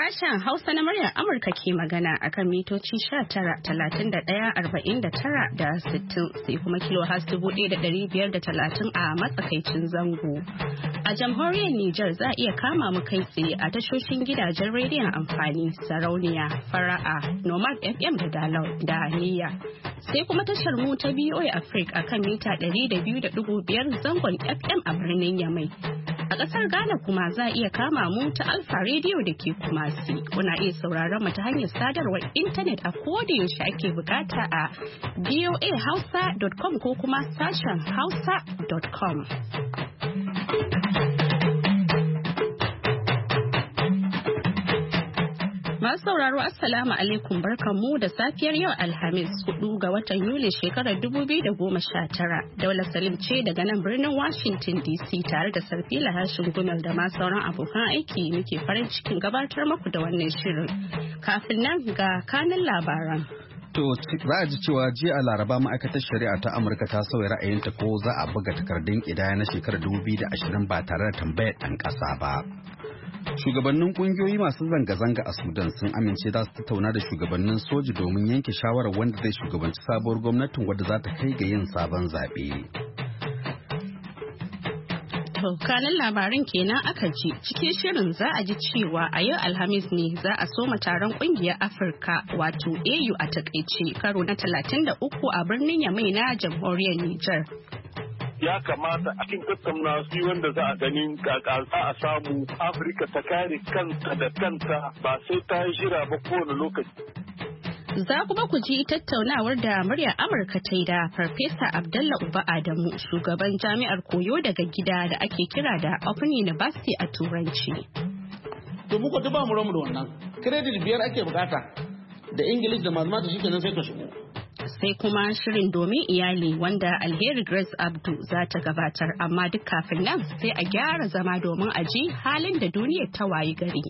Sashen Hausa na muryar Amurka ke magana akan mitoci 19,31,49 da 60 sai kuma kilohas 1,530 a matsakaicin zango. A jamhuriyar Nijar za a iya kama mu kai tsaye a tashoshin gidajen rediyon amfani sarauniya, fara'a, Nomad FM da Dalau da Niyya. Sai kuma tashar mu ta BOA Africa akan mita 200.5 zangon FM a birnin Yamai. A ƙasar Ghana kuma za a iya kama mu ta Alfa Radio da ke Kumasi. Kuna iya sauraron mu ta hanyar sadarwar intanet a kodayaushe ake bukata a voahausa.com ko kuma sashen hausa.com. Masu sauraro Assalamu alaikum barkanmu da safiyar yau Alhamis 4 ga watan Yuli shekarar 2019. Daula Salim ce daga nan birnin Washington DC tare da Sarfila Hashin Gumel da ma sauran abokan aiki muke farin cikin gabatar muku da wannan shirin. Kafin nan ga kanin labaran. To za a ji cewa jiya a Laraba ma'aikatar shari'a ta Amurka ta sauya ra'ayinta ko za a buga takardun ƙidaya na shekarar 2020 ba tare da tambayar ɗan ƙasa ba. Shugabannin kungiyoyi masu zanga-zanga a Sudan sun amince za su tattauna da shugabannin soji domin yanke shawarar wanda zai shugabanci sabuwar gwamnatin wadda za ta kai ga yin sabon zaɓe. Kanin labarin kenan aka ji cikin shirin za a ji cewa a yau Alhamis ne za a soma taron kungiyar Afirka wato AU a takaice karo na 33 a birnin Yamai na jamhuriyar Nijar. Ya kamata a cikin tattauna su wanda za a ganin kaka za a samu Afirka ta kare kanta da kanta ba sai ta yi jira ba kowane lokaci. Za kuma ku ji tattaunawar da muryar Amurka ta yi da Farfesa Abdallah Uba Adamu, shugaban jami'ar koyo daga gida da ake kira da Open University a Turanci. To muka duba mu ramu da wannan. Credit 5 ake bukata da English da Mathematics shikenan sai ka shigo. Sai kuma shirin domin iyali wanda Alheri Grace Abdu za ta gabatar amma duk kafin nan sai a gyara zama domin a ji halin da duniyar ta wayi gari.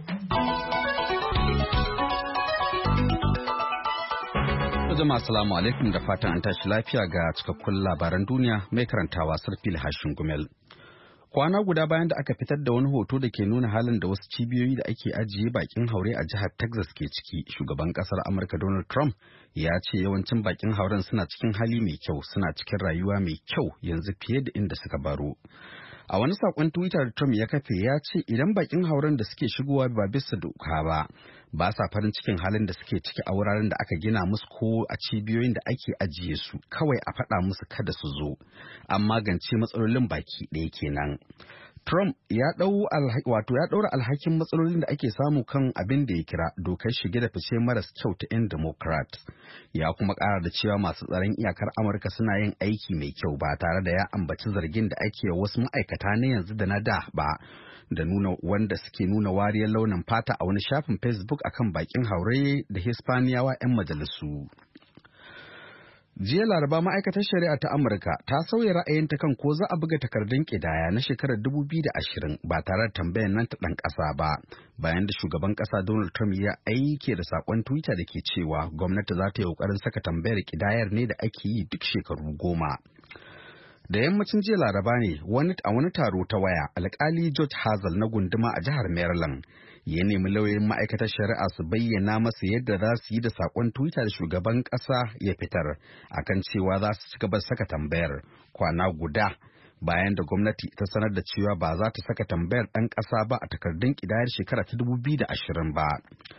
Jama'a assalamu alaikum da fatan an tashi lafiya ga cikakkun labaran duniya mai karantawa Sarfil Hashin Gumel. Kwana guda bayan da aka fitar da wani hoto da ke nuna halin da wasu cibiyoyi da ake ajiye bakin haure a jihar Texas ke ciki, shugaban kasar Amurka Donald Trump ya ce yawancin bakin hauren suna cikin hali mai kyau, suna cikin rayuwa mai kyau yanzu fiye da inda suka baro. A wani sakon Twitter da Trump ya kafe ya ce idan bakin hauren da suke shigowa ba bisa doka ba sa farin cikin halin da suke ciki a wuraren da aka gina musu ko a cibiyoyin da ake ajiye su, kawai a faɗa musu kada su zo, an magance matsalolin baki ɗaya kenan. Trump ya ɗaura alhakin matsalolin da ake samu kan abin da ya kira dokar shige da fice maras kyau ta 'yan Democrat. Ya kuma ƙara da cewa masu tsaron iyakar Amurka suna yin aiki mai kyau ba tare da ya ambaci zargin da ake wasu ma'aikata na yanzu da na da ba, da nuna wanda suke nuna wariyar launin fata a wani shafin Facebook akan bakin haure da Hispaniyawa 'yan majalisu. Jiya Laraba ma'aikatar shari'a ta Amurka ta sauya ra'ayinta kan ko za a buga takardun ƙidaya na shekarar 2020 ba tare da tambayar nan ta ɗan ƙasa ba, bayan da shugaban ƙasa Donald Trump ya aike da saƙon Twitter da ke cewa gwamnati za ta yi ƙoƙarin saka tambayar ƙidayar ne da ake yi duk shekaru 10. Da yammacin jiya Laraba ne a wani taro ta waya, alƙali George Hazel na gunduma a jihar Maryland ya nemi lauyoyin ma'aikatar shari'a su bayyana masa yadda za su yi da sakon Twitter da shugaban ƙasa ya fitar akan cewa za su ci gaba saka tambayar kwana guda bayan da gwamnati ta sanar da cewa ba za ta saka tambayar ɗan ƙasa ba a takardun ƙidayar shekara ta 2020 ba.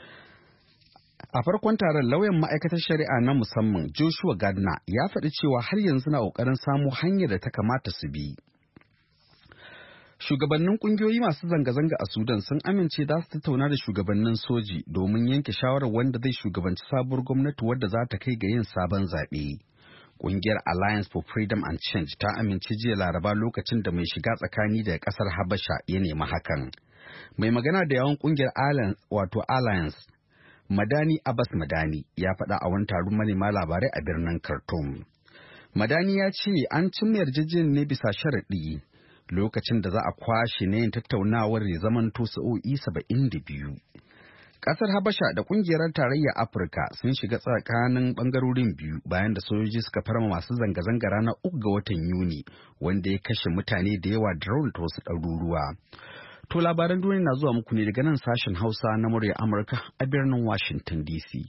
A farkon taron lauyan ma'aikatar shari'a na musamman Joshua Gardner ya faɗi cewa har yanzu na ƙoƙarin samo hanyar da ta kamata su bi. Shugabannin kungiyoyi masu zanga-zanga a Sudan sun amince za su tattauna da shugabannin soji domin yanke shawarar wanda zai shugabanci sabuwar gwamnati wadda za ta kai ga yin sabon zaɓe. Kungiyar Alliance for Freedom and Change ta amince jiya Laraba lokacin da mai shiga tsakani daga ƙasar Habasha ya nemi hakan. Mai magana da yawan kungiyar Alliance Madani Abbas Madani ya faɗa a wani taron manema labarai a birnin Khartoum. Madani ya ce an cimma yarjejeniyar ne bisa sharaɗi lokacin da za a kwashe ne tattaunawar ya zamanto sa'o'i 72. Ƙasar Habasha da ƙungiyar tarayyar Afirka sun shiga tsakanin ɓangarorin biyu bayan da sojoji suka farma masu zanga-zanga ranar 3 ga watan Yuni wanda ya kashe mutane da yawa da raunata wasu ɗaruruwa. To labaran duniya na zuwa muku ne daga nan sashen Hausa na murya Amurka a birnin Washington DC.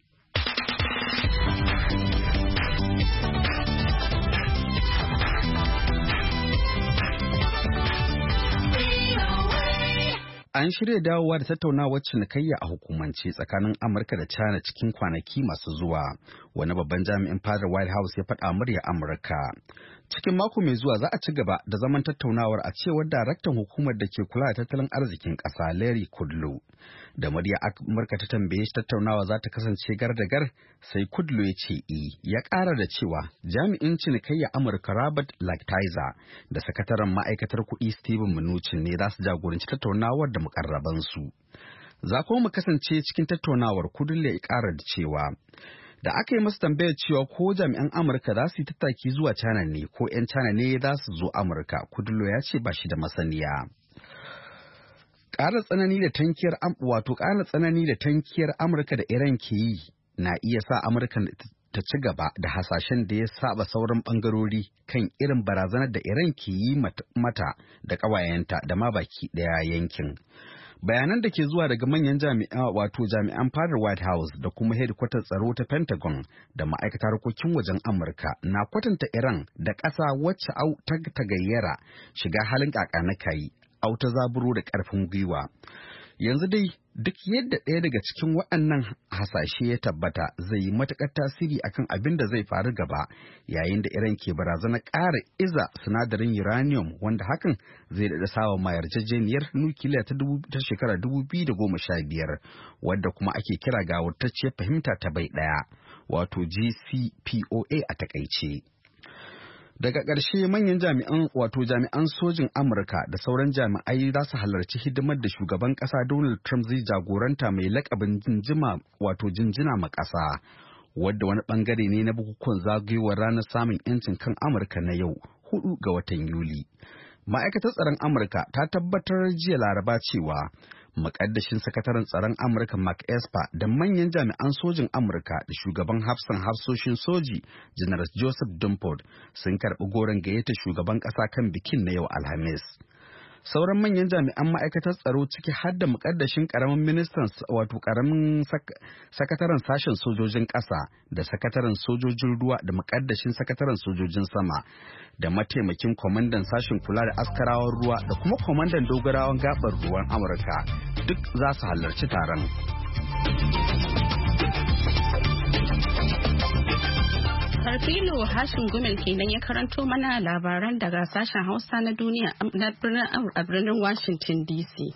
An shirya dawowa da tattaunawar cinikayya a hukumance tsakanin Amurka da China cikin kwanaki masu zuwa. Wani babban jami'in fadar White House ya faɗa murya Amurka. Cikin mako mai zuwa za a ci gaba da zaman tattaunawar a cewar daraktan hukumar da ke kula da tattalin arzikin ƙasa Larry Kudlow. Da murya Amurka ta tambaye shi tattaunawa za ta kasance gar da gar, sai Kudlow ya ce ya ƙara da cewa jami'in cinikayya Amurka Robert Lighthizer da sakataren ma'aikatar kuɗi Steven Mnuchin ne za su jagoranci tattaunawar da mukarrabansu. Za kuma mu kasance cikin tattaunawar, Kudlow ya ƙara da cewa da aka yi masa tambayar cewa ko jami'an Amurka za su yi tattaki zuwa China ne ko 'yan China ne za su zo Amurka, Kudlow ya ce ba shi da masaniya. Ƙara tsanani da tankiyar Amurka da Iran ke yi na iya sa Amurka ta ci gaba da hasashen da ya saba sauran bangarori kan irin barazanar da Iran ke yi mata da ƙawayenta da ma baki ɗaya yankin. Bayanan da ke zuwa daga manyan jami'an fadar White House da kuma hedikwatar tsaro ta Pentagon da ma'aikatar harkokin wajen Amurka na kwatanta Iran da ƙasa wacce ta gayyara shiga halin ƙaƙanikayi, ta zaburo da ƙarfin gwiwa. Yanzu dai duk yadda ɗaya daga cikin waɗannan hasashe ya tabbata zai yi matuƙar tasiri akan abin da zai faru gaba, yayin da Iran ke barazanar ƙara iza sinadarin uranium, wanda hakan zai daɗa sawa ma yarjejeniyar nukiliya ta shekarar 2015 wadda kuma ake kira gawurtacciyar fahimta ta bai ɗaya, wato JCPOA a takaice. Daga ƙarshe manyan jami'an sojin Amurka da sauran jami'ai za su halarci hidimar da shugaban ƙasa Donald Trump zai jagoranta mai lakabin jinjina ma ƙasa, wadda wani ɓangare ne na bukukuwan zagayowar ranar samun 'yancin kan Amurka na yau 4 ga watan Yuli. Ma'aikatar tsaron Amurka ta tabbatar jiya Laraba cewa Muƙaddashin sakataren tsaron Amurka Mark Esper da manyan jami'an sojin Amurka da shugaban hafsan hafsoshin soji General Joseph Dunford sun karɓi goron gayyata shugaban ƙasa kan bikin na yau Alhamis. Sauran manyan jami'an ma'aikatar tsaro ciki har da muƙaddashin ƙaramin ministan ƙaramin sakataren sashen sojojin ƙasa da sakataren sojojin ruwa da muƙaddashin sakataren sojojin sama da mataimakin kwamandan sashen kula da askarawan ruwa da kuma kwamandan dogarawan gabar ruwan Amurka duk za su halarci taron. Sarfilo Hashin Gumel kenan ya karanto mana labaran daga sashen Hausa na duniya a birnin Washington DC.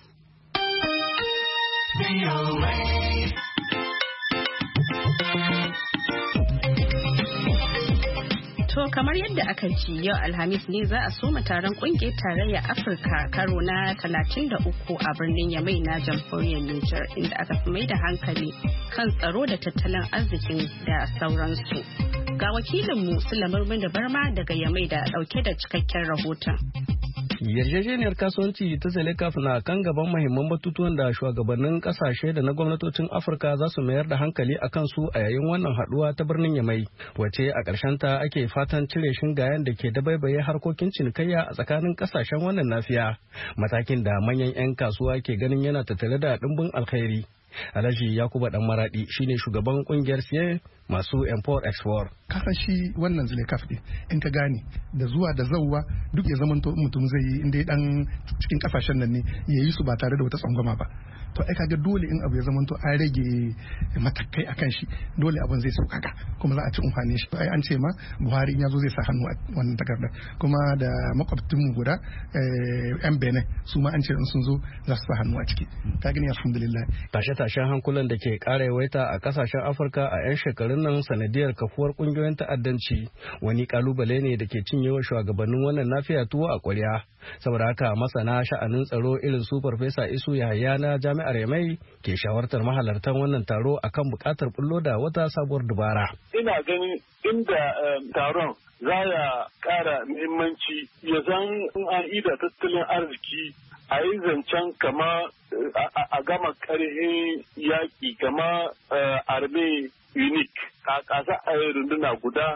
To kamar yadda aka ji yau Alhamis ne za a soma taron kungiyar tarayyar Afirka karo na 33 a birnin Yamai na jamhuriyar Nijar, inda aka fi mai da hankali kan tsaro da tattalin arzikin da sauransu. Ga wakilinmu Sulaiman da Barma daga Yamai da dauke da cikakken rahoton. Yarjejeniyar kasuwanci ta Zelekaf na kan gaban mahimman batutuwan da shugabannin kasashe da na gwamnatocin Afirka za su mayar da hankali a kansu a yayin wannan haduwa ta birnin Yamai, wace a ƙarshen ta ake fatan cire shingayen da ke dabaibaye harkokin cinikayya a tsakanin kasashen wannan nafiya, matakin da manyan 'yan kasuwa ke ganin yana tattare da ɗimbin alkhairi. Alhaji Yakuba Dan Maradi shine shugaban kungiyar siye masu import export. Kasan shi wannan Zelekaf ne in ka gane da zuwa da zauwa duk ya zamanto mutum zai yi inda dan cikin kasashen nan ne ya yi su ba tare da wata tsangwama ba. To ai kaga dole in abu ya zamanto an rage matakai akan shi dole abin zai sauƙaƙa kuma za a ci amfani shi. Ai an ce ma Buhari in ya zo zai sa hannu a wannan takardar kuma da makwabtinmu guda yan Benin su ma an ce in sun zo za su sa hannu a ciki. Ka gani alhamdulillah. Tashe-tashen hankulan da ke ƙara yawaita a kasashen Afirka a 'yan shekarun nan sanadiyar kafuwar ƙungiyoyin ta'addanci wani kalubale ne da ke cinyewa shugabannin wannan nafiya tuwo a ƙwarya. Saboda haka masana sha'anin tsaro irin su Farfesa Isu Yahaya na Jami'ar Yamai ke shawartar mahalartan wannan taro akan buƙatar bullo da wata sabuwar dubara. Ina ganin inda taron za ya ƙara muhimmanci ya zan an ida tattalin arziki a yi zancen kama a gama ƙarhin yaƙi kama arme unique a ƙasa a yi runduna guda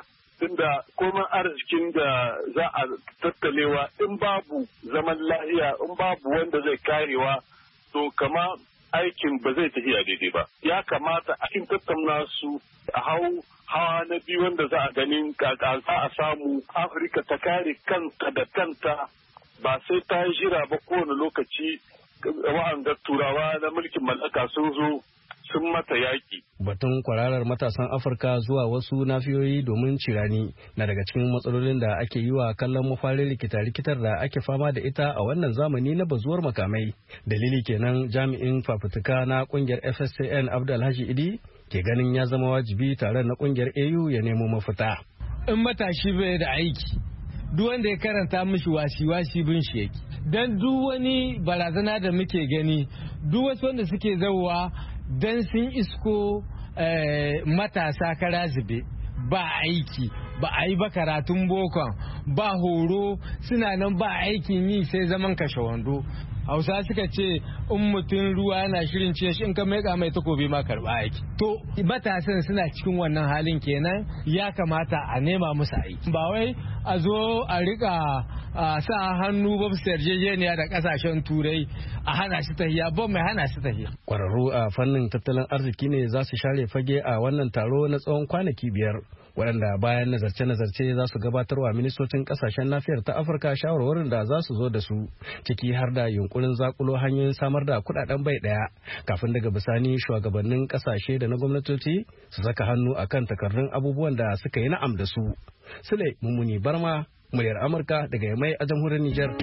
tunda komai arzikin da za a tattalewa in babu zaman lahiya in babu wanda zai karewa to kama aikin ba zai tafiya daidai ba. Ya kamata a cikin tattauna su a hawa na biyu wanda za a ganin kaka za a samu Afirka ta kare kanta da kanta ba sai ta yi jira ba kowane lokaci wa'anda turawa na mulkin mallaka sun zo sun mata yaki. Batun kwararar matasan Afirka zuwa wasu nafiyoyi domin cirani na daga cikin matsalolin da ake yi wa kallon mafarin rikita-rikitar da ake fama da ita a wannan zamani na bazuwar makamai. Dalili kenan jami'in fafutuka na kungiyar FSCN Abdulhaji Idi ke ganin ya zama wajibi tare na kungiyar AU ya nemo mafita. In matashi bai da aiki, duk wanda ya karanta mishi wasi bin shi yake. Dan duk wani barazana da muke gani, duk wasu wanda suke zauwa dan sun isko matasa kara zube ba aiki ba a yi ba karatun bokon ba horo suna nan ba aikin yi sai zaman kashe wando. Hausa suka ce in mutum ruwa yana shirin cin shi in ka maika mai takobi ma karba aiki. To matasan suna cikin wannan halin kenan ya kamata a nema musu aiki. Ba wai a zo a rika sa hannu ba su yarjejeniya da kasashen turai a hana shi tahiya ba mai hana shi tahiya. Kwararru a fannin tattalin arziki ne za su share fage a wannan taro na tsawon kwanaki 5. Waɗanda bayan nazarce-nazarce za su gabatarwa ministocin ƙasashen nafiyar ta Afirka shawarwarin da za su zo da su ciki har da yunkurin zakulo hanyoyin samar da kuɗaɗen bai ɗaya kafin daga bisani shugabannin ƙasashe da na gwamnatoci su saka hannu akan takardun abubuwan da suka yi na'am da su. Sule Mummuni Barma, muryar Amurka daga Yamai a jamhuriyar Nijar.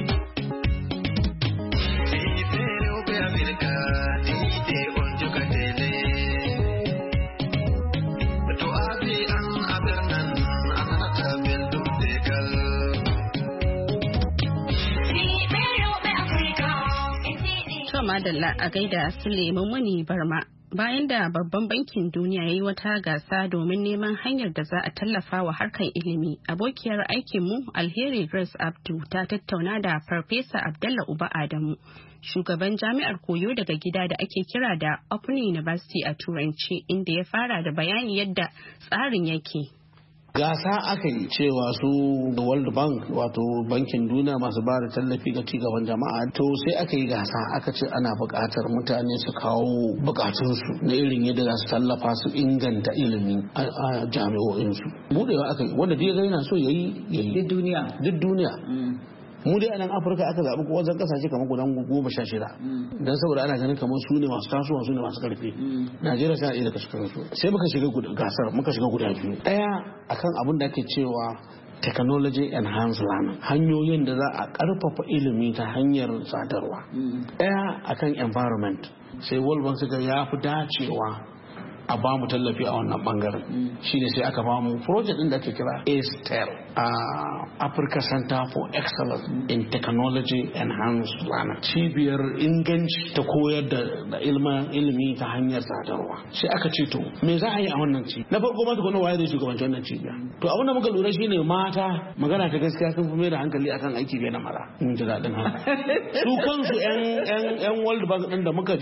Madalla a gaida Suleiman Muni Barma. Bayan da babban bankin duniya ya yi wata gasa domin neman hanyar da za a tallafa wa harkar ilimi, abokiyar aikinmu Alheri Grace Abdu ta tattauna da Farfesa Abdallah Uba Adamu, shugaban jami'ar koyo daga gida da ake kira da Open University a Turanci, inda ya fara da bayani yadda tsarin yake. Gasa aka yi cewa su World Bank wato bankin duniya masu ba da tallafi ga cigaban jama'a to sai aka yi gasa aka ce ana buƙatar mutane su kawo buƙatunsu na irin yadda za su tallafa su inganta ilimi a jami'o'insu. Budewa aka yi wanda duk yana so ya yi duk duniya. Mu dai a nan Afirka aka zaɓi wajen ƙasashe kamar guda 16 don saboda ana ganin kamar su ne masu tasowa su ne masu ƙarfi. Najeriya tana ɗaya daga cikin su. Sai muka shiga gasar muka shiga guda 2. Ɗaya akan abin da ake cewa technology enhanced learning, hanyoyin da za a ƙarfafa ilimi ta hanyar sadarwa. Ɗaya akan environment, sai World Bank suka ya fi dacewa a ba mu tallafi a wannan bangaren. Shine sai aka ba mu project din da ake kira ASTEL, Africa Center for Excellence in Technology Enhanced Learning, cibiyar inganci ta koyar da ilimi ta hanyar sadarwa. Sai aka ce to me za a yi a wannan ci na farko ma tukuna waye zai shugabanci wannan cibiya. To abin da muka lura shine mata magana ta gaskiya sun fi mai da hankali akan aiki bai na mara. Mun ji daɗin haka. Su kansu yan World Bank din da muka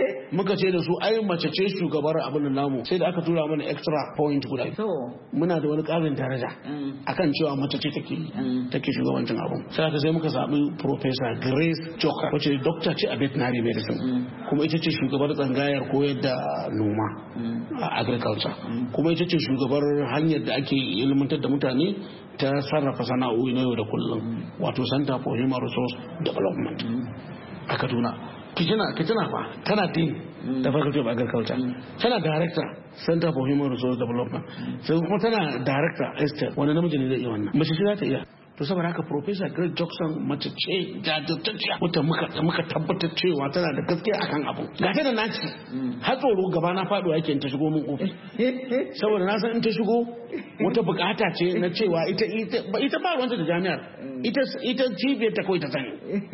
ce da su ai mace ce shugabar abin namu, sai da aka tura mana extra point guda. Muna da wani ƙarin daraja akan cewa mace ce take shugabancin abun. Sai muka sami Professor Grace Joker, wacce doctor ce a veterinary medicine, kuma ita ce shugabar tsangayar koyar da noma a agriculture, kuma ita ce shugabar hanyar da ake ilmantar da mutane ta sarrafa sana'o'i na yau da kullum, wato Center for Human Resource Development a Kaduna. Kitina fa tana dean da Faculty of Agriculture, tana director Center for Human Resource Development, sai kuma tana director Esther, wani namiji ne zai iya wannan, mace ce za ta iya. To saboda haka Professor Greg Jackson mace ce jajirtacciya wata muka tabbatar cewa tana da gaskiya akan abu. Ga ta da naci har tsoro gaba na faɗo yake in ta shigo min ofis, saboda na san in ta shigo wata bukata ce na cewa ita ba ruwanta da jami'ar, ita cibiyar ta kawai ta sani.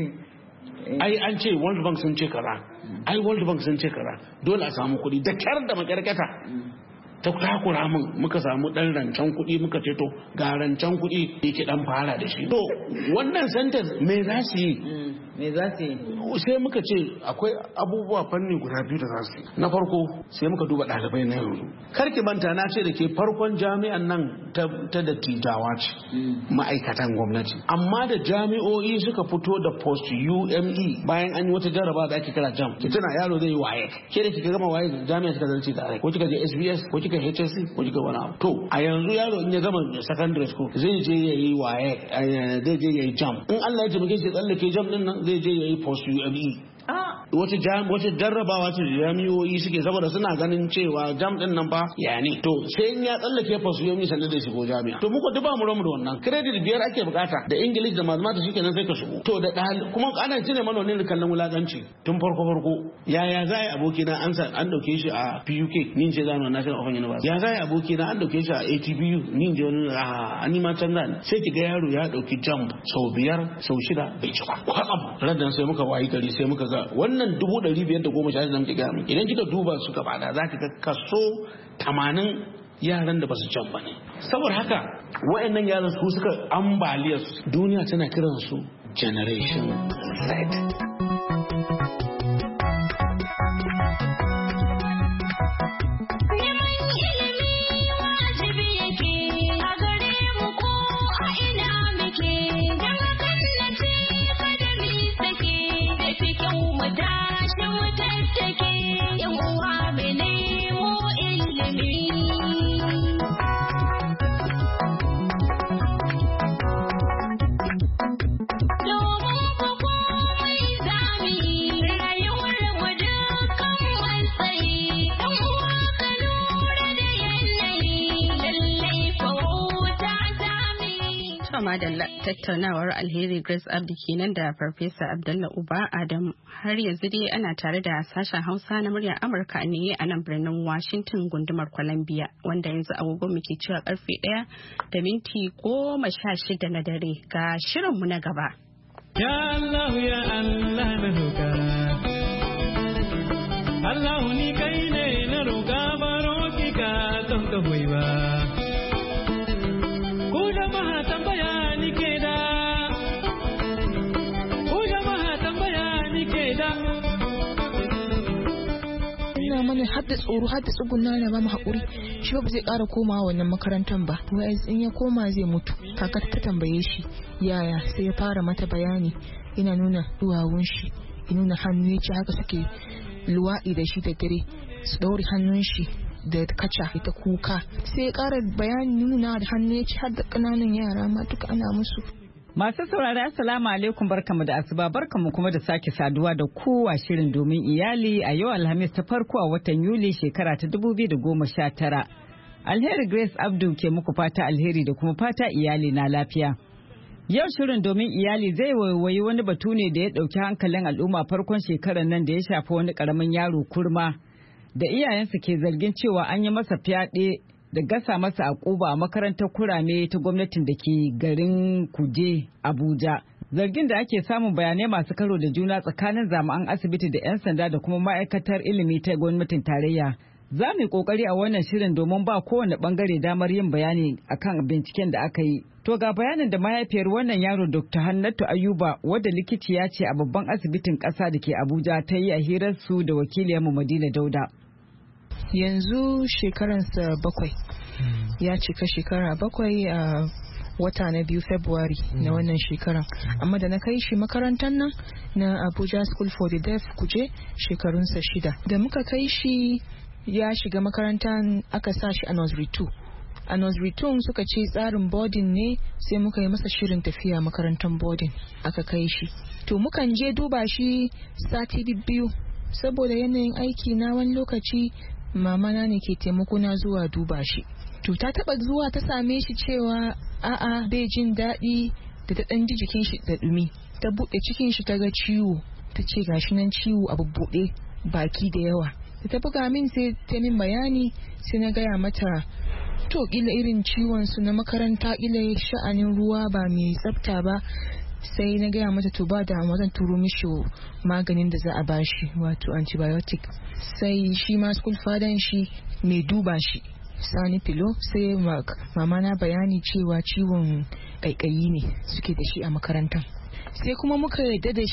Ai an ce World Bank sun ce kaza, World Bank sun ce kaza, dole a samu kuɗi da kyar da makarkata ta takura min muka samu dan rancen kuɗi, muka ce to ga rancen kuɗi yake dan fara da shi. To wannan sentence me za su yi sai muka ce akwai abubuwa fanni guda biyu da za su yi. Na farko sai muka duba ɗalibai na yanzu. Karki manta na ce da ke farkon jami'an nan ta dattijawa ce ma'aikatan gwamnati. Amma da jami'o'i suka fito da post UME bayan an yi wata jarraba da ake kira JAM. Ki tuna yaro zai yi waye. Ke da kika gama waye jami'a kika zarce tare ko kika je SBS ko kika HSC ko kika wani abu. To a yanzu yaro in ya gama secondary school zai je ya yi waye zai je ya yi JAM. In Allah ya taimake shi tsallake JAM din nan zai je ya yi post UME. Wace jarrabawa ce jami'o'i suke saboda suna ganin cewa jam din nan fa ya ne to sai in ya tsallake fasuyomi sannan da shigo jami'a to muku duba mu ramu da wannan credit 5 ake bukata da English da mathematics shikenan sai ka shigo to da kuma ana cire mana wannan kallon wulakanci tun farko yaya za a yi abokina an dauke shi a PUK ni ce zanu National Open University ya za a yi abokina an dauke shi a ATBU ni je wani ni ma can zan sai ki ga yaro ya dauki jam sau 5 sau 6 bai ci ba kwatsam radan sai muka wayi gari sai muka ga wannan 516 da muke gami idan kika duba su gaba da za ki ga kaso 80 yaran da basu can bane saboda haka wayannan yaran su suka ambaliyar duniya tana kiran su generation Z. da tattaunawar Alheri Grace Abdi kenan da Farfesa Abdullah Uba Adam. Har yanzu dai ana tare da sashen Hausa na muryar Amurka ne a nan birnin Washington gundumar Columbia wanda yanzu agogon muke cewa karfe 1:16 na dare ga shirinmu na gaba. Ya Allah ya Allah na roƙa. Allah ni kai ne na roƙa baro ki ka don ka hoyi ba. Hadda tsoro hadda tsugunna na ba mu haƙuri shi ba zai ƙara komawa wannan makarantar ba wai in ya koma zai mutu kaka ta tambaye shi yaya sai ya fara mata bayani yana nuna duwawun shi ya nuna hannu ya ce haka suke luwaɗi da shi da dare su ɗaure hannun shi da kaca ita kuka sai ya ƙara bayani nuna da hannu ya ce har da ƙananan yara ma duka ana musu. Masu saurari assalamu alaikum barkamu da asuba barkamu kuma da sake saduwa da kowa shirin domin iyali a yau Alhamis ta farko a watan Yuli shekara ta 2019. Alheri Grace Abdu ke muku fata alheri da kuma fata iyali na lafiya. Yau shirin domin iyali zai waiwayi wani batu ne da ya ɗauki hankalin al'umma farkon shekarar nan da ya shafi wani ƙaramin yaro kurma da iyayensa ke zargin cewa an yi masa fyaɗe da gasa masa akuba a makarantar kurame ta gwamnatin da ke garin Kuje, Abuja. Zargin da ake samun bayanai masu karo da juna tsakanin jami'an asibiti da 'yan sanda da kuma ma'aikatar ilimi ta gwamnatin tarayya. Za mu yi kokari a wannan shirin domin ba kowane bangare damar yin bayani akan binciken da aka yi. To ga bayanin da mahaifiyar wannan yaro Dr. Hannatu Ayuba wadda likiciya ce a babban asibitin ƙasa da ke Abuja ta yi a hirarsu da wakiliyarmu Madina Dauda. Yanzu shekaransa 7 ya cika shekara 7 a wata na 2 February na wannan shekaran amma da na kai shi makarantar nan na Abuja School for the Deaf Kuje shekarunsa 6 da muka kai shi ya shiga makarantar aka sa shi a nursery 2 a nursery 2 suka ce tsarin boarding ne sai muka yi masa shirin tafiya makarantar boarding aka kai shi to mukan je duba shi sati biyu saboda yanayin aiki na wani lokaci mama na ne ke taimako na zuwa duba shi to ta taba zuwa ta same shi cewa a'a bai jin daɗi da ta ɗan ji jikin shi da ɗumi ta buɗe cikin shi ta ga ciwo ta ce gashi nan ciwo a bubbuɗe baki da yawa da ta buga min sai ta min bayani sai na gaya mata to kila irin ciwon su na makaranta kila sha'anin ruwa ba mai tsafta ba sai na gaya mata to ba da zan turo mishi maganin da za a bashi wato antibiotic sai shi ma school fadan shi mai duba shi sani filo sai mama na bayani cewa ciwon ƙaiƙayi ne suke da shi a makarantar sai kuma muka yarda da shi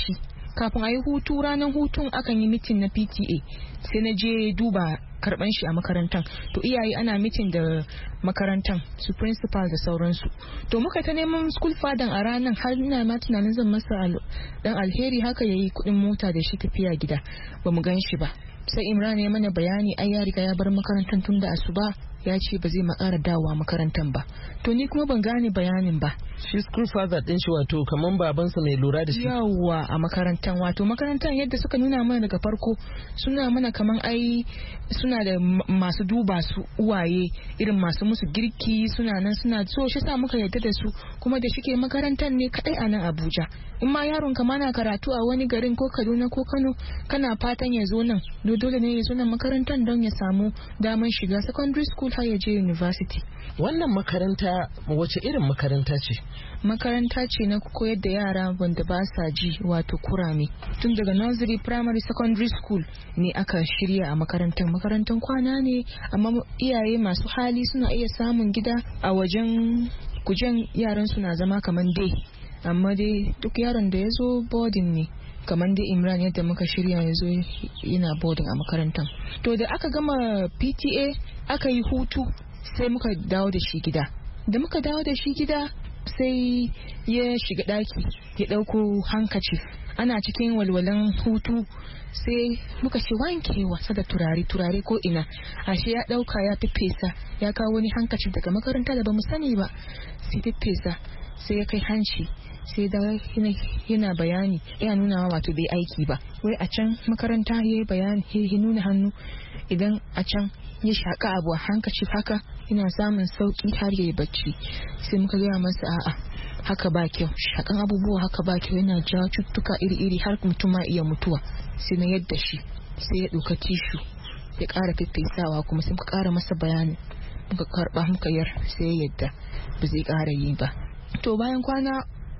kafin a yi hutu, ranar hutun akan yi mitin na PTA, sai na je duba karban shi a makarantar. To iyaye ana mitin da makarantar, su principal da sauransu. To muka ta neman school fadan a ranar, har ina ma tunanin zan masa dan alheri haka yayi kudin mota da shi tafiya gida, ba mu gan shi ba. Sai Imran ya mana bayani ai ya riga ya bar makarantar tun da asuba, ya ce ba zai makara dawowa makarantar ba. To ni kuma ban gane bayanin ba. Shi school father din shi wato kaman babansa mai lura da shi. Yawwa, a makarantar, wato makarantar yadda suka nuna mana daga farko, suna mana kaman ai suna da masu duba su uwaye, irin masu musu girki, suna nan suna so shi sa muka yarda da su. Kuma da shike makarantar ne kadai a nan Abuja. In ma yaron ka na karatu a wani garin ko Kaduna ko Kano, kana fatan ya zo nan, dole ne ya zo nan makarantar don ya samu daman shiga secondary school har ya je university. Wannan makaranta wace irin makaranta ce? Makaranta ce na koyar da yara wanda ba sa ji, wato kurame. Tun daga nursery, primary, secondary school ne aka shirya a makarantar. Makarantar kwana ne, amma iyaye masu hali suna iya samun gida a wajen kujen, yaran suna zama kamar dai. Amma dai duk yaron da ya zo boarding ne, kamar dai Imran yadda muka shirya ya zo yana boarding a makarantar. To da aka gama PTA aka yi hutu, sai muka dawo da shi gida. Da muka dawo da shi gida sai ya shiga daki ya dauko handkerchief. Ana cikin walwalan hutu sai muka ce wanke wasa da turare ko ina. Ashe ya dauka ya fefesa, ya kawo wani handkerchief daga makaranta da bamu sani ba, sai fefesa, sai ya kai hanci, sai da yana bayani, ya nuna wato bai aiki ba. Wai a can makaranta ya yi bayani, ya nuna hannu, idan a can ya shaka abu a handkerchief haka yana samun sauki har ya yi bacci. Sai muka gaya masa a'a, haka ba kyau, shakan abubuwa haka ba kyau, yana jawo cututtuka iri-iri har mutum ma iya mutuwa. Sai na yadda shi, sai ya ɗauka tishu ya ƙara fefesawa, kuma sai muka ƙara masa bayani, muka karɓa muka yar, sai ya yadda ba zai ƙara yi ba. To bayan kwana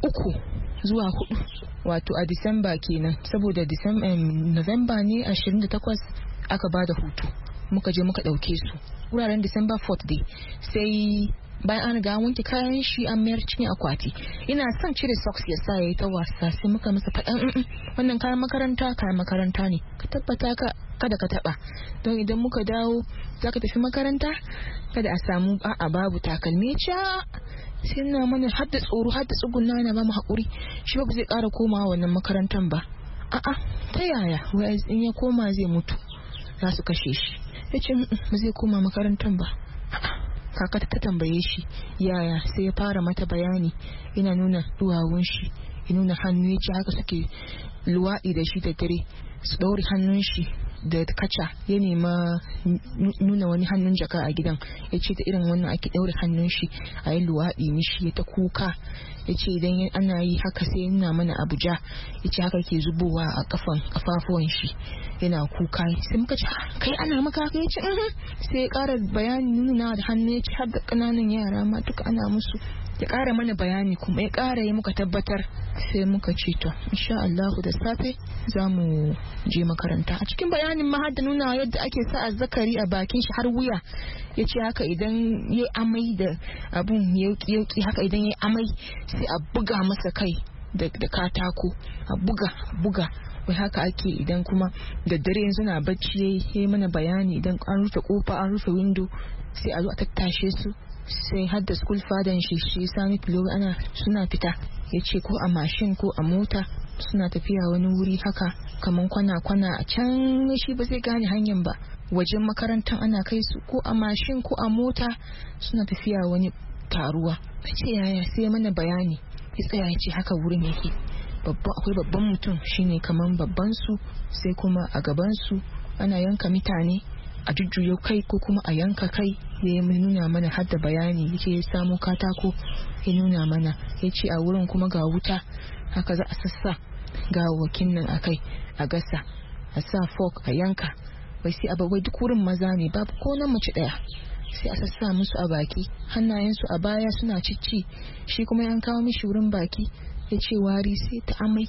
3 zuwa 4, wato a Disamba kenan, saboda November ne 28 aka ba da hutu, muka je muka ɗauke su wuraren December 4th day. Sai bayan an riga wanke kayan shi an mayar cikin akwati, ina son cire socks ya sa yayi ta wasa, sai muka masa faɗan wannan kayan makaranta ne, ka tabbata kada ka taba, don idan muka dawo zaka tafi makaranta kada a samu babu takalmi. Sai na mana hadda tsoro, hadda tsugunna na ba mu hakuri, shi ba zai ƙara komawa wannan makarantar ba. Ta yaya? Wai in ya koma zai mutu, za su kashe shi. Yace ba zai koma makarantar ba. Kaka ta tambaye shi yaya, sai ya fara mata bayani, yana nuna duwawun shi, ya nuna hannu, ya ce haka suke luwaɗi da shi da dare, su ɗaure hannun shi da kaca. Ya nema nuna wani hannun jaka a gidan, ya ce da irin wannan ake ɗaure hannun shi a yi luwaɗi mishi, ya ta kuka. Ya ce idan ana yi haka sai nuna mana Abuja, ya ce haka ke zubowa a kafafuwan shi, yana kuka. Sai muka ce kai ana maka haka? Ya ce sai ya ƙara bayani, nuna da hannu, ya ce har da ƙananan yara ma duka ana musu. Ya ƙara mana bayani, kuma ya ƙara yi, muka tabbatar. Sai muka ce to insha Allah da safe za mu je makaranta. A cikin bayanin ma har da nuna yadda ake sa azzakari a bakin shi har wuya. Ya ce haka idan ya amai da abun yauki haka, idan ya amai sai a buga masa kai da katako, a buga. Wai haka ake idan kuma da dare yanzu na bacci. Ya yi mana bayani idan an rufe kofa, an rufe window, sai a zo a tattashe su. Sai har da school fadan shi Sani Filo suna fita. Ya ce ko a mashin ko a mota suna tafiya wani wuri haka kaman kwana a can, shi ba zai gane hanyar ba. Wajen makarantar ana kai su ko a mashin ko a mota, suna tafiya wani taruwa. Ya ce yaya? Sai mana bayani, ya tsaya ya ce haka wurin yake. Akwai babban mutum, shine kaman babban su, sai kuma a gaban su ana yanka mutane, a jujjuyo kai ko kuma a yanka kai. Ya nuna mana har da bayani, yake ya samu katako ya nuna mana. Ya ce a wurin kuma ga wuta, haka za a sassa gawakin nan akai a gasa, a sa fork a yanka. Bai sai ababai duk wurin maza ne, babu ko nan mace daya. Sai a sassa musu a baki, hannayensu a baya suna cicci. Shi kuma yan kawo mishi wurin baki, ya ce wari, sai ta amai,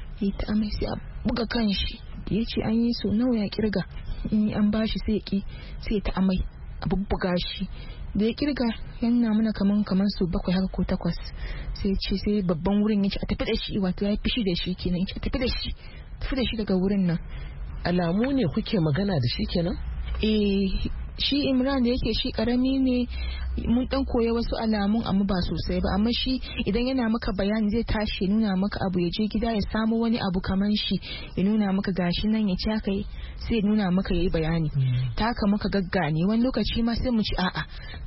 sai a buga kan shi. Ya ce an yi so nawa ya kirga, in an bashi sai ya ki, sai ta amai. a bubbuga shi. Da ya kirga yana mana kaman su 7 haka ko 8 sai ce sai babban wurin ya ce a tafi da shi, wato ya fishi da shi kenan, ya ce a tafi da shi daga wurin nan. Alamu ne kuke magana da shi kenan? Shi Imran da yake shi karami ne, mun dan koya wasu alamun amma ba sosai ba, amma shi idan yana maka bayani zai tashi ya nuna maka abu, ya je gida ya samu wani abu kaman shi ya nuna maka gashi nan, ya ci haka sai ya nuna maka yayi bayani. Ta haka muka gaggane wani lokaci ma sai mu ci a'a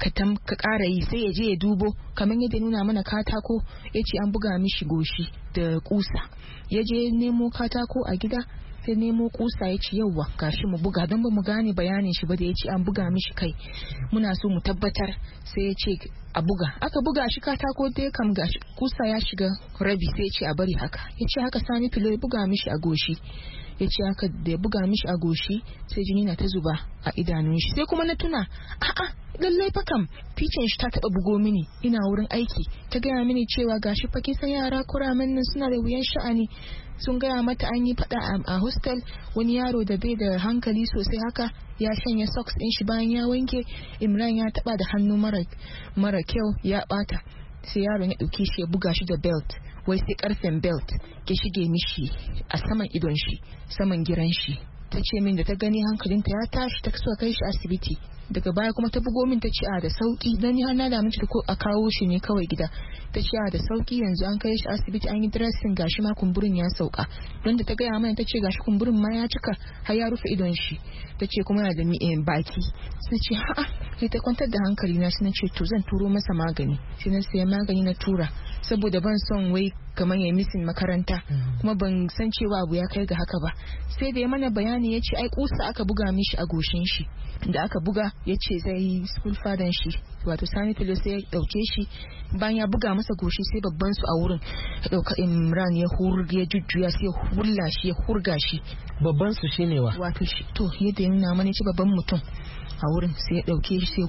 ka ƙara yi, sai ya je ya dubo kaman yadda nuna mana katako, ya ce an buga mishi goshi da kusa, ya je nemo katako a gida sai nemo kusa, ya ce yauwa gashi mu buga, don ba mu gane bayanin shi ba da ya ce an buga mishi kai, muna so mu tabbatar, sai ya ce a buga, aka buga shi katako dai kam gashi kusa ya shiga rabi, sai ya ce a bari haka, ya ce haka Sani Filo ya buga mishi a goshi, ya ce haka da ya buga mishi a goshi sai jini na ta zuba a idanun shi, sai kuma na tuna a'a lallai fa kam ticin shi ta taba bugo mini ina wurin aiki, ta gaya mini cewa gashi fa kisan yara kuramen nan suna da wuyan sha'ani, sun gaya mata an yi fada a hostel, wani yaro da bai da hankali sosai haka ya shanya socks din shi bayan ya wanke, Imran ya taba da hannu mara kyau ya bata, sai yaron ya dauke shi ya buga shi da belt, wai sai karfen belt ke shige mishi a saman idon shi, saman giran shi. Ta ce min da ta gani hankalinta ya tashi, ta so kai shi asibiti. Daga baya kuma ta bugo min ta ce a da sauki, dan ni har na da miki ko a kawo shi ne kawai gida. Ta ce a da sauki yanzu an kai shi asibiti, an yi dressing, gashi ma kumburin ya sauka. Don da ta gaya mana ta ce gashi kumburin ma ya cika har ya rufe idon shi. Ta ce kuma yana da baki. Sai ce a'a, sai ta kwantar da hankali na, sai na ce to zan turo masa magani. Sai na saya magani na tura, saboda ban son wai kamar ya misin makaranta, kuma ban san cewa abu ya kai ga haka ba. Sai da ya mana bayani ya ce ai kusa aka buga mishi a goshin shi, da aka buga ya ce zai school fadan shi wato Sani Filo sai ya dauke shi, bayan ya buga masa goshi sai babban su a wurin ya dauka Imran ya jujjuya sai ya hulla shi, ya hurga shi. Babban su shine wa? Wato shi to yadda ya nuna mana ce babban mutum a wurin, sai ya dauke shi sai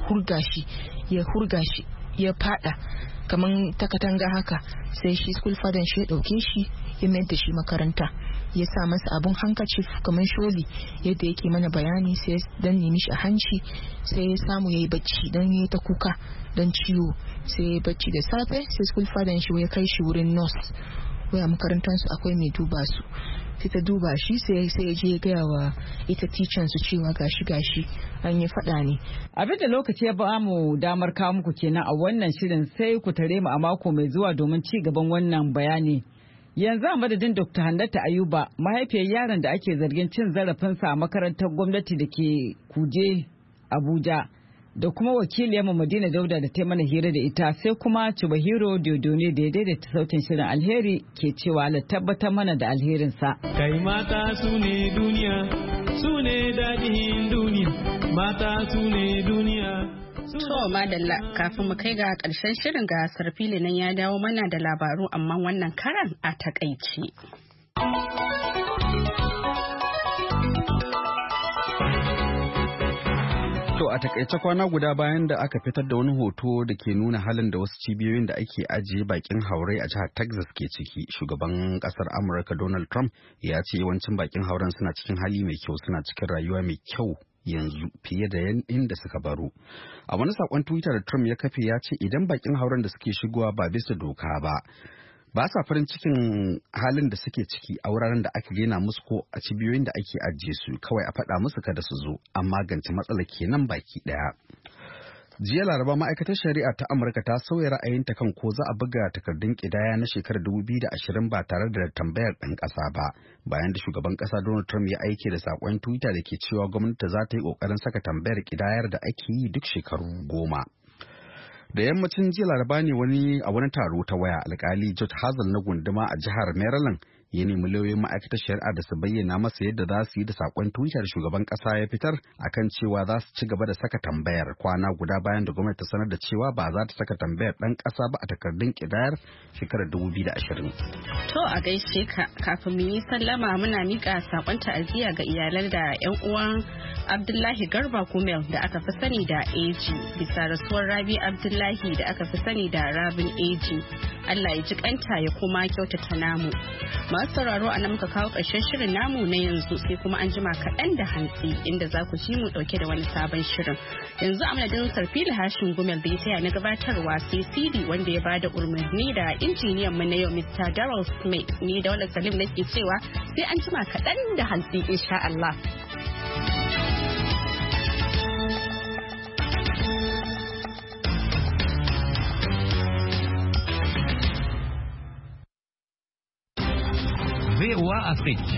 ya hurga shi ya fada kaman ta katanga haka, sai shi school fadan shi ya dauke shi ya mayar da shi makaranta, ya sa masa abun hankacif kaman sholi yadda yake mana bayani, sai dan nemi shi a hanci, sai ya samu yayi bacci dan yayi ta kuka dan ciwo, sai ya bacci da safe, sai school fadan shi ya kai shi wurin nurse, waya makarantar su akwai mai duba su, sai ta duba shi sai ya je ya gaya wa ita teacher su cewa gashi an yi fada ne. Abin da lokaci ya ba mu damar kawo muku kenan a wannan shirin, sai ku tare mu a mako mai zuwa domin ci gaban wannan bayani. Yanzu a madadin Dr. Hannatu Ayuba, mahaifiyar yaron da ake zargin cin zarafinsa a makarantar gwamnati da ke Kuje, Abuja, da kuma wakiliyarmu Madina Dauda da ta mana hira da ita, sai kuma Chubahiro Dodone da ya daidaita sautin shirin. Alheri ke cewa Allah tabbatar mana da alherinsa. Kai mata su ne duniya, su ne daɗin duniya, mata su ne duniya. To madalla, kafin mu kai ga ƙarshen shirin, ga Sarfili nan ya dawo mana da labaru amma wannan karan a takaici. To a takaice kwana guda bayan da aka fitar da wani hoto da ke nuna halin da wasu cibiyoyin da ake ajiye bakin haure a jihar Texas ke ciki, shugaban kasar Amurka Donald Trump ya ce yawancin bakin hauren suna cikin hali mai kyau, suna cikin rayuwa mai kyau yanzu fiye da inda suka baro. A wani sakon Twitter da Trump ya kafe ya ce idan bakin hauren da suke shigowa ba bisa doka ba sa farin cikin halin da suke ciki a wuraren da aka gina musu ko a cibiyoyin da ake ajiye su, kawai a faɗa musu kada su zo, an magance matsalar kenan baki ɗaya. Jiya Laraba ma'aikatar shari'a ta Amurka ta sauya ra'ayinta kan ko za a buga takardun ƙidaya na shekarar 2020 ba tare da tambayar ɗan ƙasa ba, bayan da shugaban ƙasa Donald Trump ya aike da saƙon Twitter da ke cewa gwamnati za ta yi ƙoƙarin saka tambayar ƙidayar da ake yi duk shekaru 10. Da yammacin jiya Laraba ne a wani taro ta waya, alkali George Hazel na gunduma a jihar Maryland ya nemi lauyoyin ma'aikatar shari'a da su bayyana masa yadda za su yi da sakon Twitter shugaban kasa ya fitar akan cewa za su ci gaba da saka tambayar kwana guda bayan da gwamnati ta sanar da cewa ba za ta saka tambayar dan kasa ba a takardun kidayar shekarar 2020. To a gaishe ka, kafin mu yi sallama muna mika sakon ta'aziyya ga iyalan da yan uwan Abdullahi Garba Kumel da aka fi sani da AG bisa rasuwar Rabi Abdullahi da aka fi sani da Rabin AG. Allah ya ji kanta ya kuma kyautata namu. masu sauraro a nan muka kawo ƙarshen shirin namu na yanzu sai kuma an jima kaɗan da hantsi inda za ku ji mu ɗauke da wani sabon shirin. Yanzu a madadin Sarfili Hashin Gumel da ya taya na gabatarwa sai CD wanda ya bada umarni da injiniyan mu na yau Mr. Darrell Smith ni da Wala Salim nake cewa sai an jima kaɗan da hantsi insha Allah. VOA Afrique.